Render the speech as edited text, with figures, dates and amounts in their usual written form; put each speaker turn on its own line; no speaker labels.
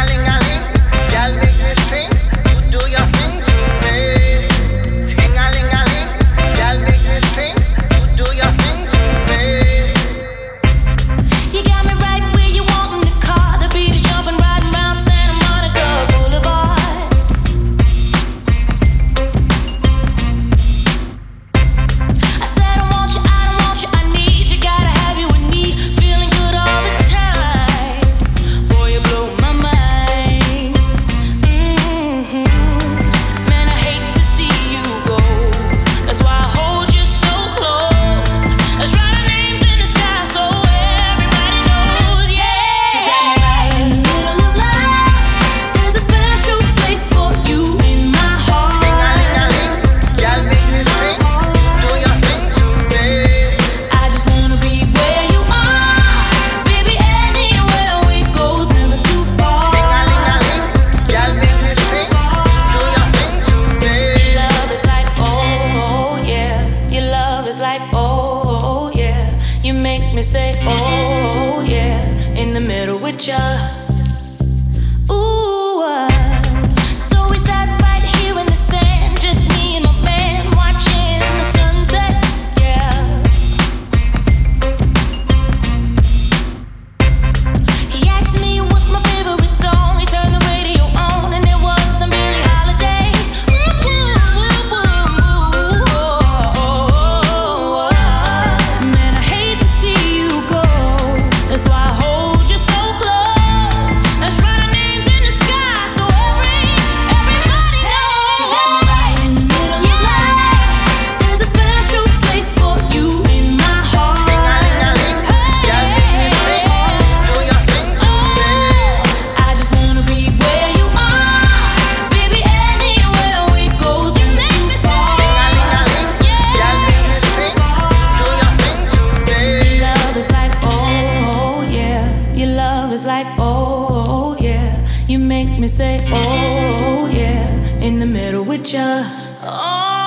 Ting-a-ling-a-ling, y'all make me sing. You do your thing to me. Ting-a-ling-a-ling, y'all make me sing. You do your thing to me.
You got me right where you want in the car. The beat is jumping right around Santa Monica Boulevard. I said I want you, I don't want you, I need you. Gotta have you with me, feeling good all the time. Boy, you blow my mind. Man, I hate to see you go. That's why I hold you so close. Let's write our names in the sky so everybody knows, yeah. In the middle of life, there's a special place for you in my heart.
Ting-a-ling-a-ling, y'all make me sing. You do your thing to me.
I just wanna be where you are, baby. Anywhere we go's never too far.
Ting-a-ling-a-ling, y'all make me sing. You do your thing to me.
Your love is like, oh yeah. Your love is like, oh yeah. You make me say, oh yeah. In the middle with ya. Ooh, so we sat right here in the sand, just me and my man, watching the sunset, yeah. He asked me what's my favorite song. He turned the radio on and it was some Billie Holiday. Man, I hate to see you go. That's why I hold you so close. Let's write our names in the sky so everybody knows. You got me right in the middle of life. There's a special place for you in my heart.
Ting-a-ling-a-ling, y'all make me sing. Do your thing to me.
I just wanna be where you are, baby. Anywhere we go's you make me say.
Ting-a-ling-a-ling, y'all make me sing. Do your thing to me.
Your love is like, oh yeah. Your love is like, oh yeah. You make me say, oh yeah. In the middle with ya. Oh.